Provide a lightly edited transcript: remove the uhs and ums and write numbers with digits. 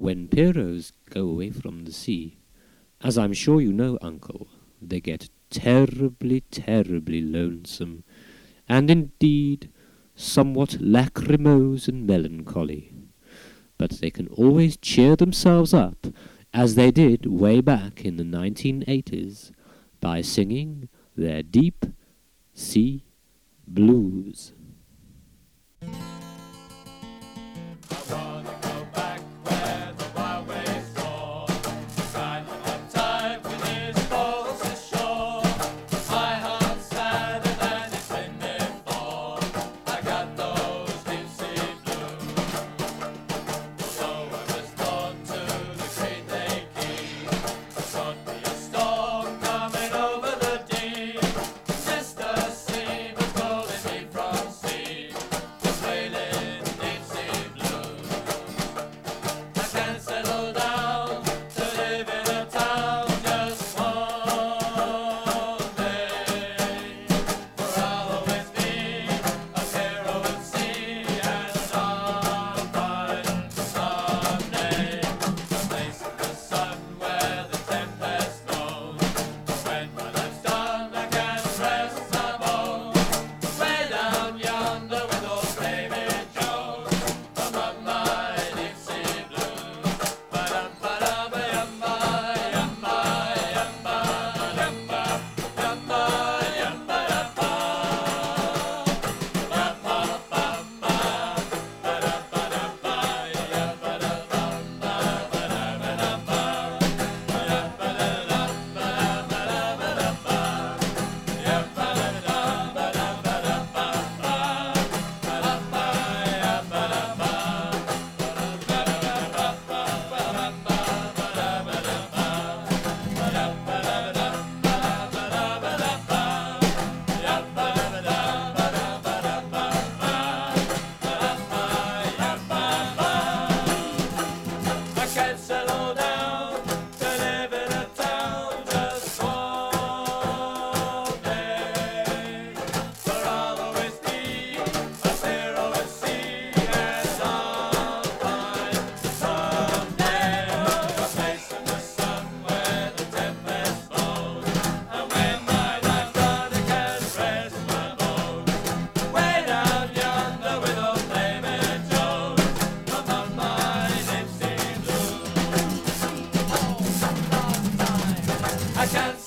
When Pierrots go away from the sea, as I'm sure you know, Uncle, they get terribly, terribly lonesome, and indeed somewhat lachrymose and melancholy. But they can always cheer themselves up, as they did way back in the 1980s, by singing their deep sea blues. I can't